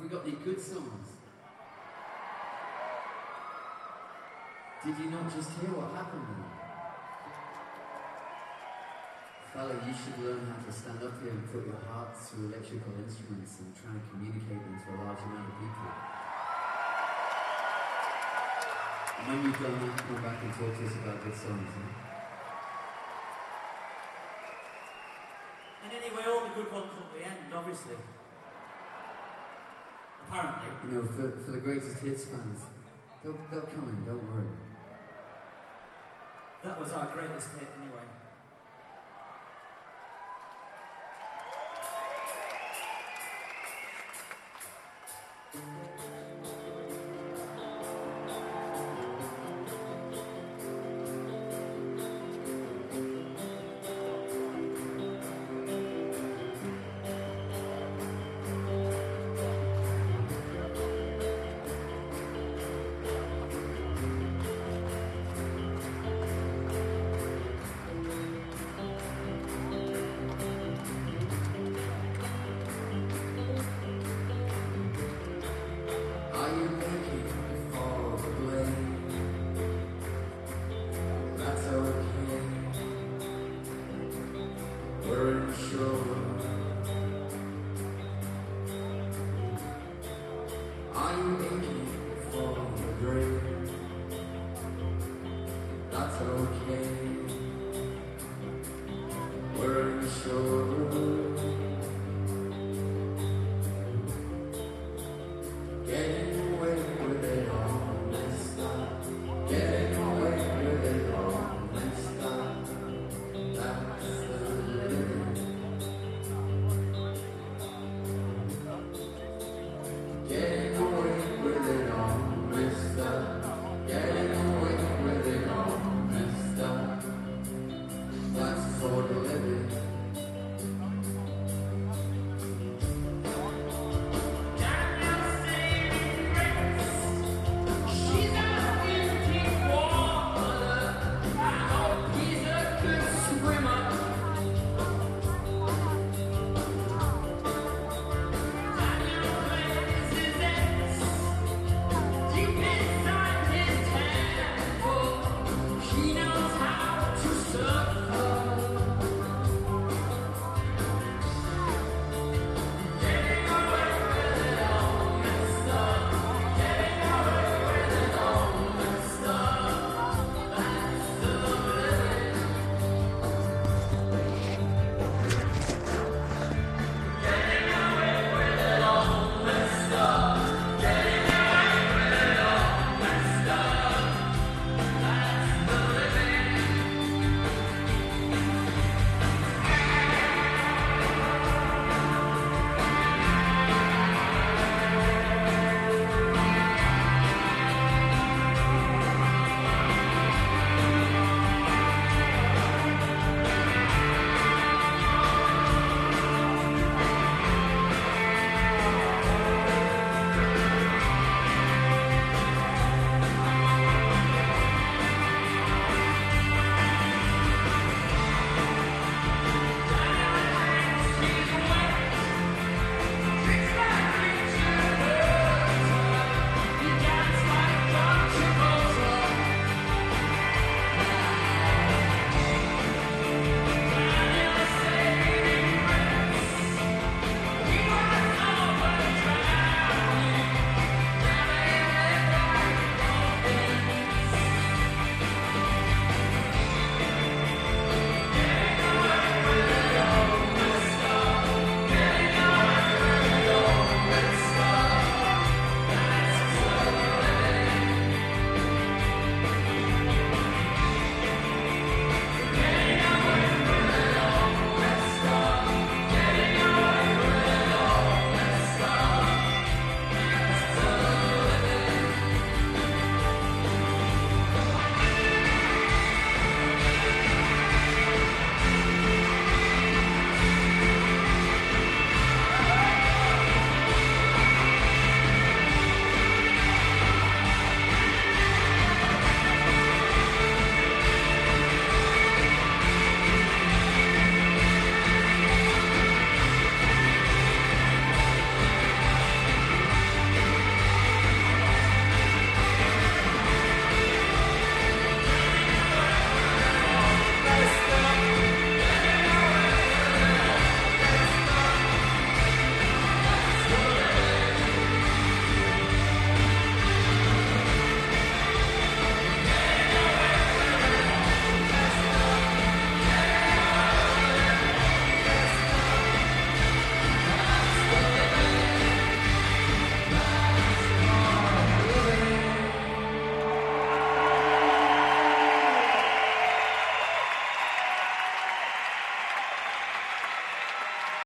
we got any good songs? Did you not just hear what happened then? Fella, you should learn how to stand up here and put your hearts through electrical instruments and try and communicate them to a large amount of people. And when you've done that, come back and talk to us about good songs. And anyway, all the good ones will be end, obviously. Apparently. You know, for the greatest hits fans, they'll come in, don't worry. That was our greatest hit anyway.